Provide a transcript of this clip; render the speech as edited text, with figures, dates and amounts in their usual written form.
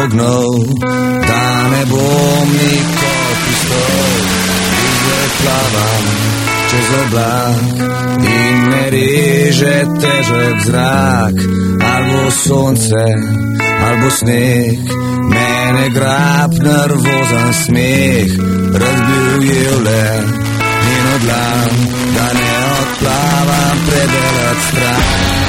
pognal, da ne bom nikoli pristal. Zdaj plavam čez oblak in me reže težek zrak, albo sonce, albo sneg, mene grab nervozen smeh, rad bi ujel le in odlam, da ne odplavam predaleč stran.